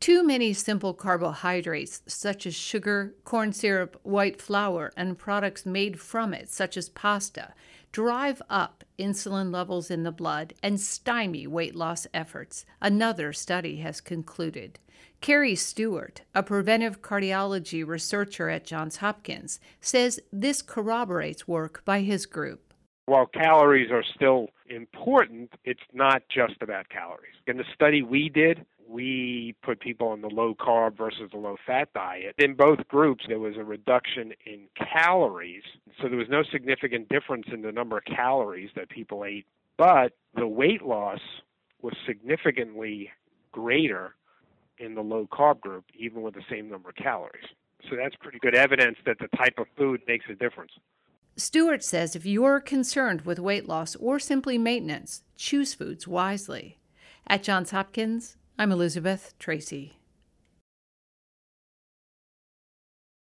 Too many simple carbohydrates, such as sugar, corn syrup, white flour, and products made from it, such as pasta, drive up insulin levels in the blood and stymie weight loss efforts, another study has concluded. Carrie Stewart, a preventive cardiology researcher at Johns Hopkins, says this corroborates work by his group. While calories are still important, it's not just about calories. In the study we did, we put people on the low-carb versus the low-fat diet. In both groups, there was a reduction in calories, so there was no significant difference in the number of calories that people ate, but the weight loss was significantly greater in the low-carb group, even with the same number of calories. So that's pretty good evidence that the type of food makes a difference. Stewart says if you're concerned with weight loss or simply maintenance, choose foods wisely. At Johns Hopkins, I'm Elizabeth Tracy.